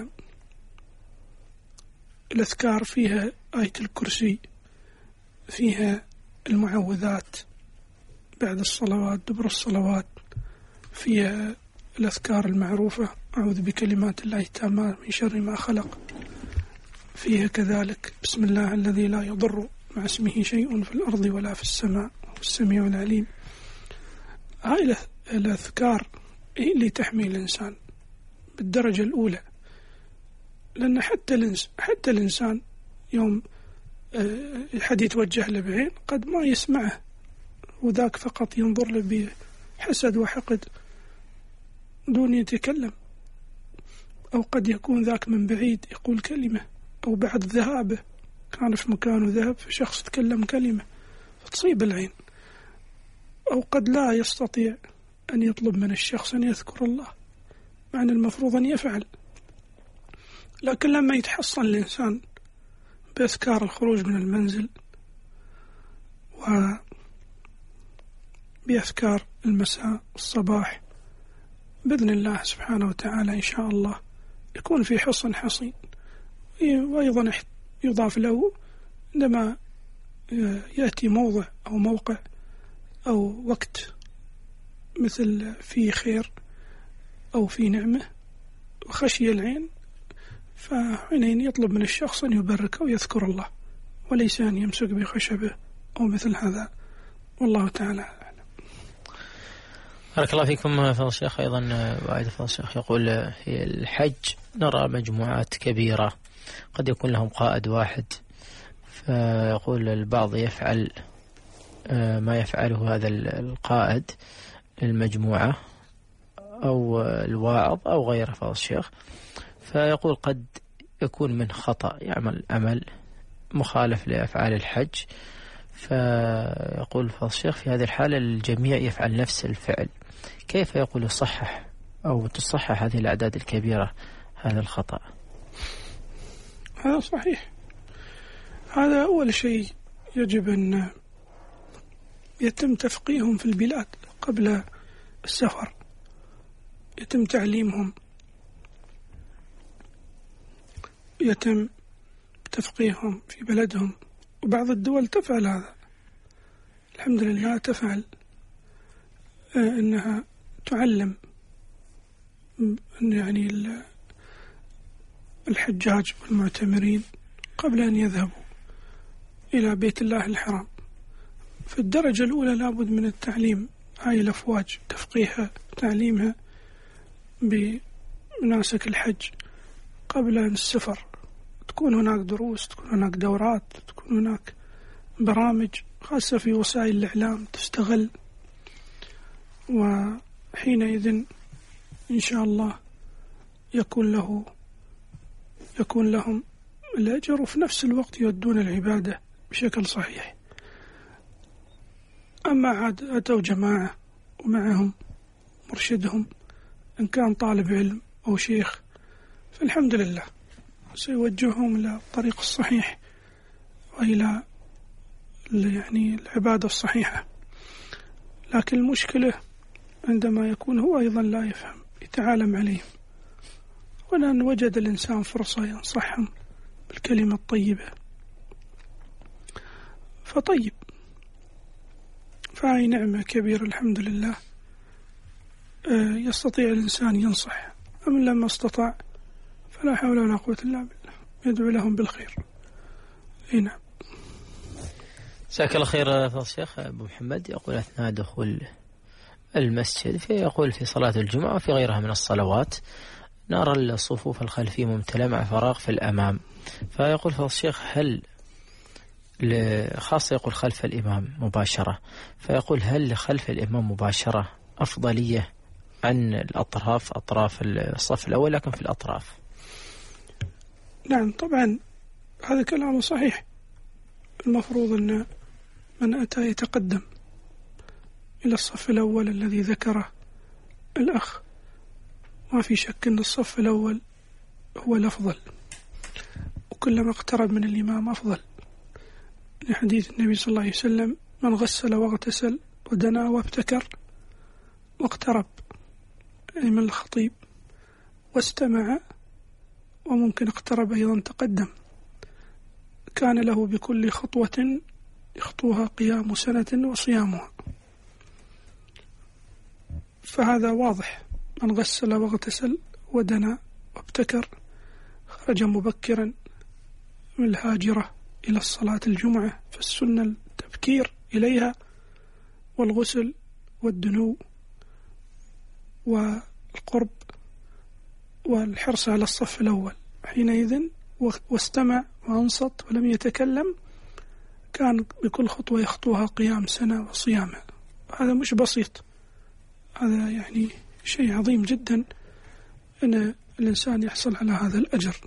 الأذكار فيها آية الكرسي، فيها المعوذات بعد الصلوات، دبر الصلوات، فيها الأذكار المعروفة: أعوذ بكلمات الله التامات من شر ما خلق، فيها كذلك بسم الله الذي لا يضر مع اسمه شيء في الأرض ولا في السماء وهو السميع العليم. هاي الأذكار هي اللي تحمي الإنسان بالدرجة الأولى، لأن حتى الإنسان, حتى الإنسان يوم حد يتوجه له بعين قد ما يسمعه، وذاك فقط ينظر له بحسد وحقد دون يتكلم، أو قد يكون ذاك من بعيد يقول كلمة، أو بعد ذهابه كان في مكانه ذهب فشخص تكلم كلمة فتصيب العين، أو قد لا يستطيع أن يطلب من الشخص أن يذكر الله مع أن المفروض أن يفعل. لكن لما يتحصن الإنسان بأذكار الخروج من المنزل وبأذكار المساء والصباح، بإذن الله سبحانه وتعالى إن شاء الله يكون في حصن حصين. وأيضا يضاف له عندما يأتي موضع أو موقع أو وقت مثل فيه خير أو في نعمة وخشي العين، فحينئذ يطلب من الشخص أن يبرك ويذكر الله، وليس أن يمسك بخشبه أو مثل هذا، والله تعالى أعلم. بارك الله فيكم فضل الشيخ. أيضا وعيد فضل الشيخ يقول: في الحج نرى مجموعات كبيرة قد يكون لهم قائد واحد، فيقول البعض يفعل ما يفعله هذا القائد للمجموعة أو الواعظ أو غيره فضل الشيخ، فيقول قد يكون من خطأ، يعمل عمل مخالف لأفعال الحج، فيقول فضل الشيخ في هذه الحالة الجميع يفعل نفس الفعل، كيف يقول يصحح أو تصحح هذه الأعداد الكبيرة هذا الخطأ؟ هذا صحيح. هذا أول شيء يجب أن يتم تفقيههم في البلاد قبل السفر، يتم تعليمهم، يتم تفقيههم في بلدهم. وبعض الدول تفعل هذا، الحمد لله تفعل، أنها تعلم يعني الحجاج والمعتمرين قبل أن يذهبوا إلى بيت الله الحرام. في الدرجة الأولى لابد من التعليم هاي الأفواج، تفقيهها، تعليمها بمناسك الحج قبل السفر. تكون هناك دروس، تكون هناك دورات، تكون هناك برامج خاصة في وسائل الإعلام تستغل، وحينئذ إن شاء الله يكون له يكون لهم الأجر، وفي نفس الوقت يؤدون العبادة بشكل صحيح. أما عاد أتوا جماعة ومعهم مرشدهم إن كان طالب علم أو شيخ، فالحمد لله سيوجههم إلى الطريق الصحيح وإلى يعني العبادة الصحيحة. لكن المشكلة عندما يكون هو أيضا لا يفهم يتعالم عليهم، ولأن وجد الإنسان فرصة ينصحهم بالكلمة الطيبة فطيب، فهي نعمة كبيرة الحمد لله. يستطيع الإنسان ينصح، أم لما استطاع فلا حول ولا قوة إلا بالله، يدعو لهم بالخير. نعم. جزاك الله خير فضل الشيخ أبو محمد. يقول أثناء دخول المسجد في يقول في صلاة الجمعة وفي غيرها من الصلوات نرى الصفوف الخلفية ممتلئة مع فراغ في الأمام، فيقول فضل الشيخ هل خاصة يقول خلف الإمام مباشرة، فيقول هل خلف الإمام مباشرة أفضلية عن الأطراف أطراف الصف الأول لكن في الأطراف؟ نعم طبعا هذا كلام صحيح. المفروض أن من أتى يتقدم إلى الصف الأول الذي ذكره الأخ، ما في شك أن الصف الأول هو الأفضل، وكلما اقترب من الإمام أفضل، لحديث النبي صلى الله عليه وسلم من غسل واغتسل ودنا وابتكر واقترب من الخطيب واستمع، وممكن اقترب أيضا تقدم، كان له بكل خطوة يخطوها قيام سنة وصيامها. فهذا واضح، من غسل واغتسل ودنا وابتكر خرج مبكرا من الهاجرة إلى الصلاة الجمعة، فالسنة التبكير إليها والغسل والدنو والقرب والحرص على الصف الأول. حينئذ واستمع وأنصت ولم يتكلم كان بكل خطوة يخطوها قيام سنة وصيامها. هذا مش بسيط، هذا يعني شيء عظيم جدا أن الإنسان يحصل على هذا الأجر.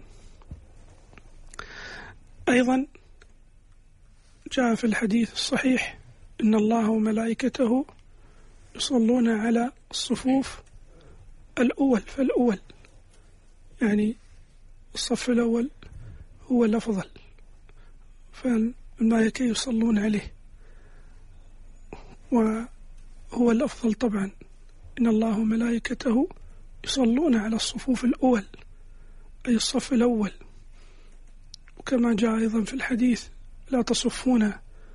أيضا جاء في الحديث الصحيح إن الله وملائكته يصلون على الصفوف الأول فالأول، يعني الصف الأول هو الأفضل، فالملائكة يصلون عليه وهو الأفضل طبعا. إن الله وملائكته يصلون على الصفوف الأول أي الصف الأول. وكما جاء أيضا في الحديث لا تصفون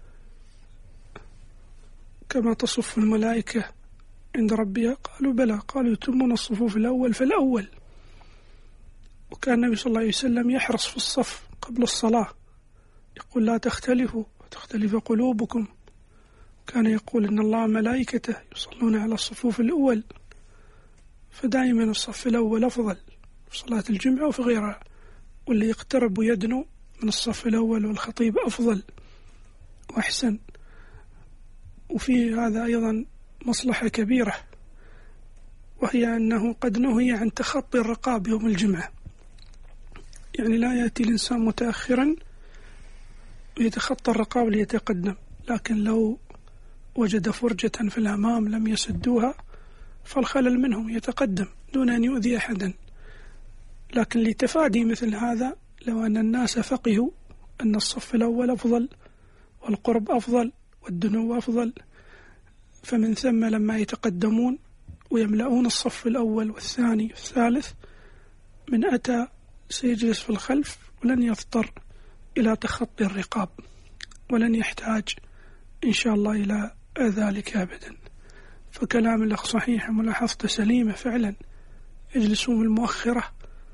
كما تصف الملائكة عند ربها، قالوا بلى، قالوا يتمون الصفوف الأول فالأول. وكان النبي صلى الله عليه وسلم يحرص في الصف قبل الصلاة، يقول لا تختلفوا وتختلف قلوبكم. كان يقول إن الله ملائكته يصلون على الصفوف الأول، فدائما الصف الأول أفضل في صلاة الجمعة وفي غيرها، واللي يقترب ويدنو من الصف الأول والخطيب أفضل وأحسن. وفي هذا أيضا مصلحة كبيرة، وهي أنه قد نهي عن تخطي الرقاب يوم الجمعة، يعني لا يأتي الإنسان متأخرا ويتخطى الرقاب ليتقدم، لكن لو وجد فرجة في الأمام لم يسدوها فالخلل منهم يتقدم دون أن يؤذي أحدا. لكن لتفادي مثل هذا لو أن الناس فقهوا أن الصف الأول أفضل والقرب أفضل والدنو أفضل، فمن ثم لما يتقدمون ويملؤون الصف الأول والثاني والثالث من أتى سيجلس في الخلف ولن يضطر إلى تخطي الرقاب، ولن يحتاج إن شاء الله إلى ذلك أبدا. فكلام الأخ صحيح، ملاحظته سليمة فعلا، يجلسون المؤخرة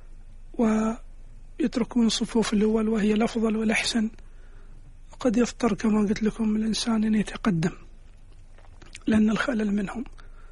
ويتركون الصفوف الأول وهي الأفضل والأحسن. قد يضطر كما قلت لكم الإنسان أن يتقدم لأن الخلل منهم،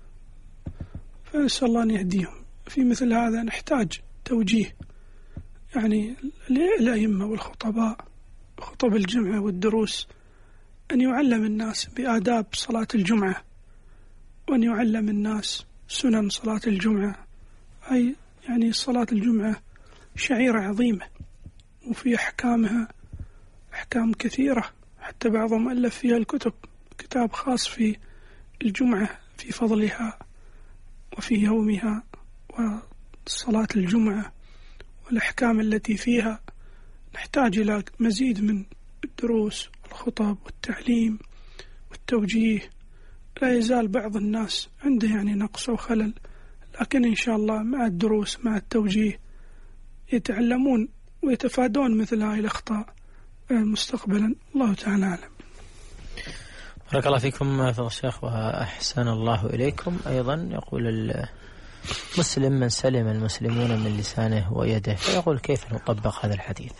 فنسأل الله أن يهديهم. في مثل هذا نحتاج توجيه، يعني الأئمة والخطباء خطب الجمعة والدروس أن يعلم الناس بآداب صلاة الجمعة، وأن يعلم الناس سنن صلاة الجمعة هاي يعني صلاة الجمعة شعيرة عظيمة، وفي أحكامها أحكام كثيرة، حتى بعضهم ألف فيها الكتب، كتاب خاص في الجمعة في فضلها وفي يومها وصلاة الجمعة والأحكام التي فيها. نحتاج إلى مزيد من الدروس والخطب والتعليم والتوجيه. لا يزال بعض الناس عنده يعني نقص وخلل، لكن إن شاء الله مع الدروس مع التوجيه يتعلمون ويتفادون مثل هذه الأخطاء مستقبلا. الله تعالى أعلم. بارك الله فيكم فضل الشيخ وأحسن الله إليكم. أيضا يقول المسلم من سلم المسلمون من لسانه ويده، فيقول كيف نطبق هذا الحديث؟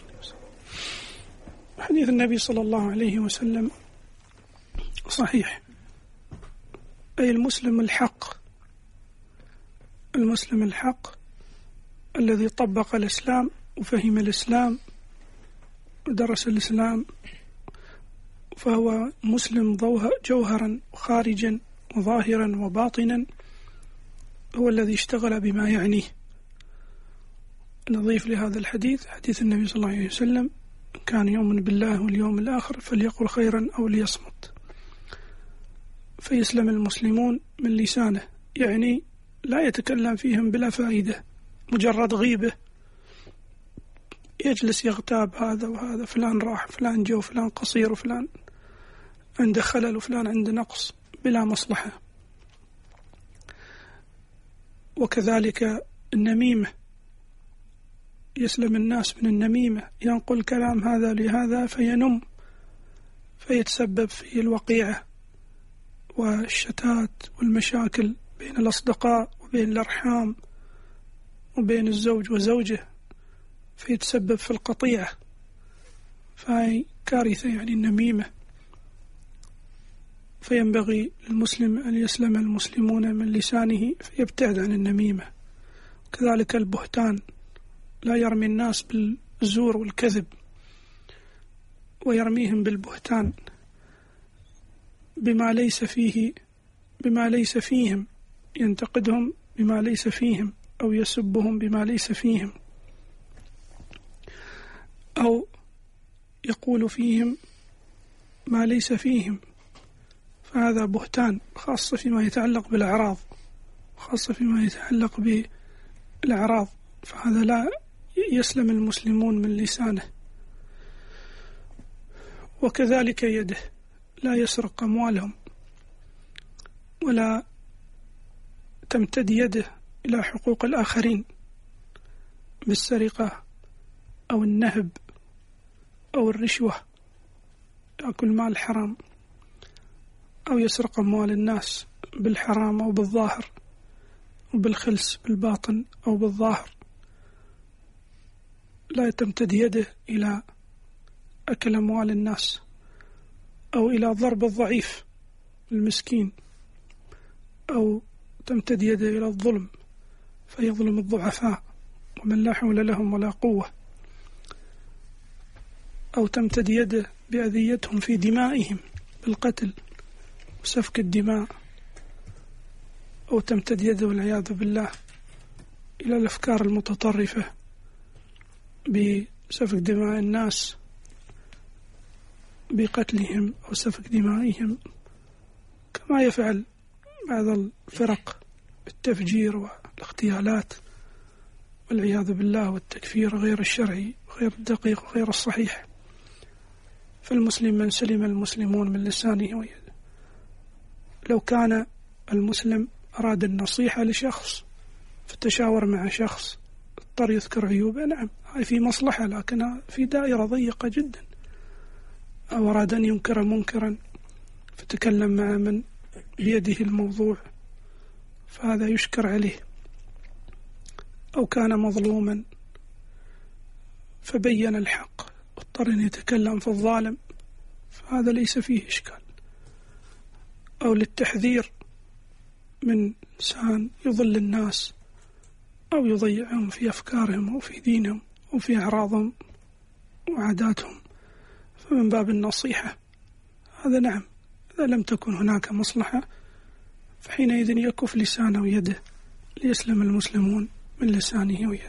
حديث النبي صلى الله عليه وسلم صحيح، أي المسلم الحق، المسلم الحق الذي طبق الإسلام وفهم الإسلام ودرس الإسلام، فهو مسلم جوهرا وخارجا وظاهرا وباطنا، هو الذي اشتغل بما يعنيه. نضيف لهذا الحديث حديث النبي صلى الله عليه وسلم: كان يؤمن بالله واليوم الآخر فليقل خيرا أو ليصمت. فيسلم المسلمون من لسانه، يعني لا يتكلم فيهم بلا فائدة، مجرد غيبة، يجلس يغتاب هذا وهذا، فلان راح فلان جو فلان قصير وفلان عنده خلل وفلان عنده نقص بلا مصلحة. وكذلك النميمة، يسلم الناس من النميمة، ينقل كلام هذا لهذا فينم فيتسبب في الوقيعة والشتات والمشاكل بين الأصدقاء وبين الأرحام وبين الزوج وزوجه، فيتسبب في القطيعة، فهي كارثة يعني النميمة. فينبغي للمسلم أن يسلم المسلمون من لسانه فيبتعد عن النميمة. وكذلك البهتان، لا يرمي الناس بالزور والكذب ويرميهم بالبهتان بما ليس فيه بما ليس فيهم، ينتقدهم بما ليس فيهم أو يسبهم بما ليس فيهم، أو يقول فيهم ما ليس فيهم، فهذا بهتان، خاصة فيما يتعلق بالأعراض، خاصة فيما يتعلق بالأعراض، فهذا لا يسلم المسلمون من لسانه. وكذلك يده، لا يسرق أموالهم ولا تمتد يده إلى حقوق الآخرين بالسرقة أو النهب أو الرشوة، يأكل مال الحرام أو يسرق أموال الناس بالحرام أو بالظاهر وبالخلس بالباطن أو بالظاهر. لا تمتد يده إلى أكل أموال الناس أو إلى ضرب الضعيف المسكين، أو تمتد يده إلى الظلم فيظلم الضعفاء ومن لا حول لهم ولا قوة، أو تمتد يده بأذيتهم في دمائهم بالقتل وسفك الدماء، أو تمتد يده والعياذ بالله إلى الأفكار المتطرفة بسفك دماء الناس بقتلهم أو سفك دمائهم، كما يفعل بعض الفرق التفجير والاغتيالات والعياذ بالله والتكفير غير الشرعي وغير الدقيق وغير الصحيح. فالمسلم من سلم المسلمون من لسانه ويده. لو كان المسلم أراد النصيحة لشخص فتشاور مع شخص اضطر يذكر عيوبه، نعم هاي في مصلحة، لكنها في دائرة ضيقة جدا. أو أراد أن ينكر منكرا فتكلم مع من بيده الموضوع فهذا يشكر عليه. أو كان مظلوما فبين الحق واضطر أن يتكلم في الظالم فهذا ليس فيه إشكال. أو للتحذير من إنسان يضل الناس أو يضيعهم في أفكارهم أو في دينهم أو في أعراضهم وعاداتهم، فمن باب النصيحة هذا نعم. إذا لم تكن هناك مصلحة فحينئذ يكف لسانه ويده ليسلم المسلمون من لسانه ويده.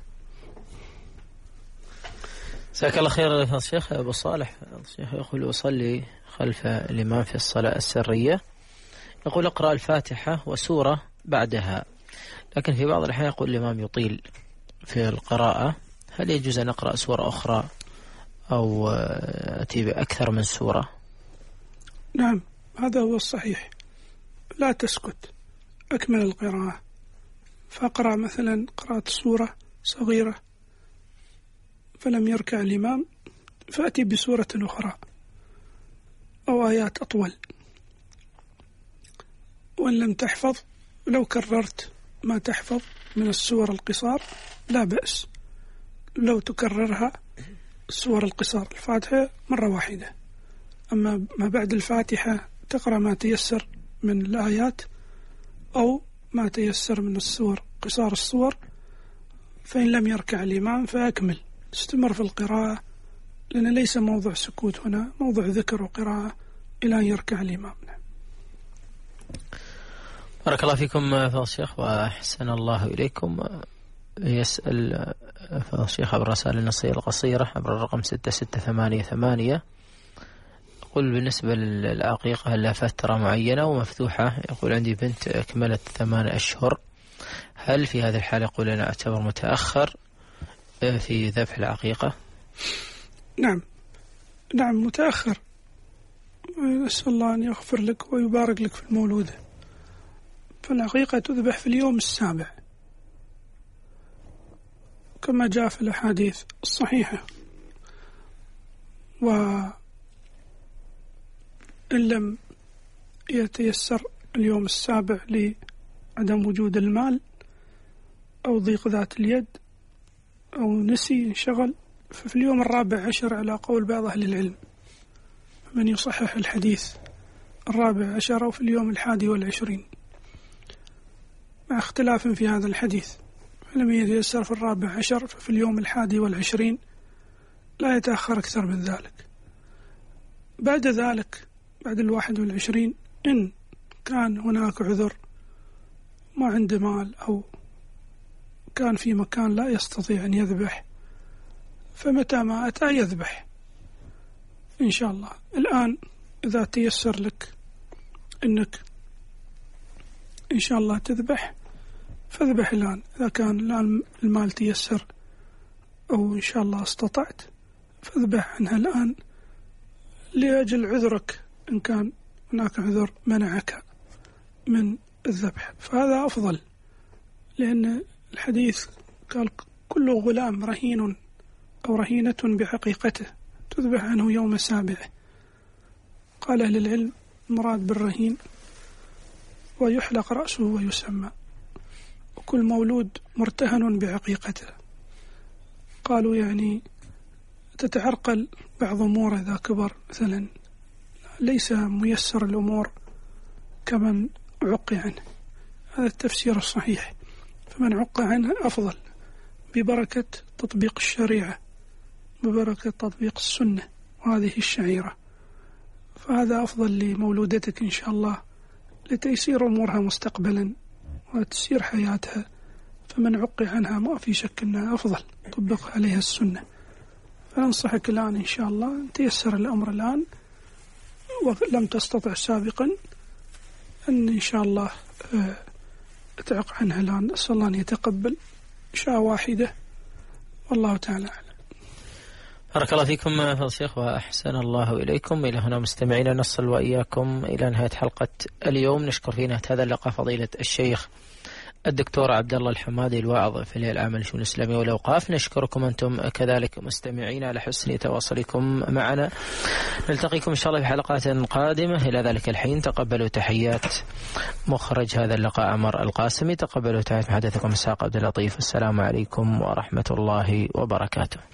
جزاك الله خير يا شيخ. أبو صالح الشيخ يقول أصلي خلف الإمام في الصلاة السرية، يقول أقرأ الفاتحة وسورة بعدها، لكن في بعض الأحيان يقول الإمام يطيل في القراءة، هل يجوز أن أقرأ سورة أخرى أو أتي بأكثر من سورة؟ نعم، هذا هو الصحيح، لا تسكت، أكمل القراءة، فأقرأ مثلا قراءة سورة صغيرة فلم يركع الإمام فأتي بسورة أخرى أو آيات أطول، وإن لم تحفظ لو كررت ما تحفظ من السور القصار لا بأس، لو تكررها السور القصار الفاتحة مرة واحدة، أما ما بعد الفاتحة تقرأ ما تيسر من الآيات أو ما تيسر من السور قصار السور، فإن لم يركع الإمام فأكمل، استمر في القراءة، لأن ليس موضوع سكوت هنا، موضوع ذكر وقراءة إلى أن يركع الإمام. بارك الله فيكم فضل الشيخ وأحسن الله إليكم. يسأل فضل الشيخ عبر رسائل النصية القصيرة عبر الرقم ستة ستة ثمانية ثمانية، يقول بالنسبة للعقيقة لها فترة معينة ومفتوحة، يقول عندي بنت أكملت ثمان أشهر، هل في هذه الحالة يقول أنا أعتبر متأخر في ذبح العقيقة؟ نعم نعم متأخر، نسأل الله أن يغفر لك ويبارك لك في المولودة. فالعقيقة تذبح في اليوم السابع كما جاء في الأحاديث الصحيحة، وإن لم يتيسر اليوم السابع لعدم وجود المال أو ضيق ذات اليد أو نسي انشغل، ففي اليوم الرابع عشر على قول بعض أهل العلم، من يصحح الحديث الرابع عشر أو في اليوم الحادي والعشرين، مع اختلاف في هذا الحديث، فلم يتيسر في الرابع عشر ففي اليوم الحادي والعشرين، لا يتأخر أكثر من ذلك. بعد ذلك بعد الواحد والعشرين إن كان هناك عذر ما عنده مال أو كان في مكان لا يستطيع أن يذبح، فمتى ما أتى يذبح إن شاء الله. الآن إذا تيسر لك أنك إن شاء الله تذبح فاذبح الآن، إذا كان الآن المال تيسر أو إن شاء الله استطعت فاذبح عنها الآن لأجل عذرك، إن كان هناك عذر منعك من الذبح فهذا أفضل، لأن الحديث قال كل غلام رهين أو رهينة بحقيقته تذبح عنه يوم سابعه. قال أهل العلم مراد بالرهين ويحلق رأسه ويسمى، وكل مولود مرتهن بعقيقته. قالوا يعني تتعرقل بعض أموره إذا كبر مثلا، ليس ميسر الأمور كمن عقي عنه، هذا التفسير الصحيح، فمن عقى عنه أفضل ببركة تطبيق الشريعة، ببركة تطبيق السنة وهذه الشعيرة، فهذا أفضل لمولودتك إن شاء الله لتيسير أمورها مستقبلا وتسير حياتها. فمن عقي عنها ما في شك أنها أفضل، طبق عليها السنة. فننصحك الآن إن شاء الله أن تيسر الأمر الآن ولم تستطع سابقا أن إن شاء الله تعق عنها الآن. أسأل الله أن يتقبل شاء واحدة، والله تعالى أعلم. بارك الله فيكم فضل الشيخ وأحسن الله إليكم. إلى هنا مستمعينا نصل وإياكم إلى نهاية حلقة اليوم. نشكر في نهاية هذا اللقاء فضيلة الشيخ الدكتور عبد الله الحمادي الواعظ في الهيئة العامة للشؤون الإسلامية والأوقاف. نشكركم أنتم كذلك مستمعين على حسن تواصلكم معنا. نلتقيكم إن شاء الله في حلقات قادمة. إلى ذلك الحين تقبلوا تحيات مخرج هذا اللقاء عمر القاسمي، تقبلوا تحيات محدثكم إسحاق عبد اللطيف. السلام عليكم ورحمة الله وبركاته.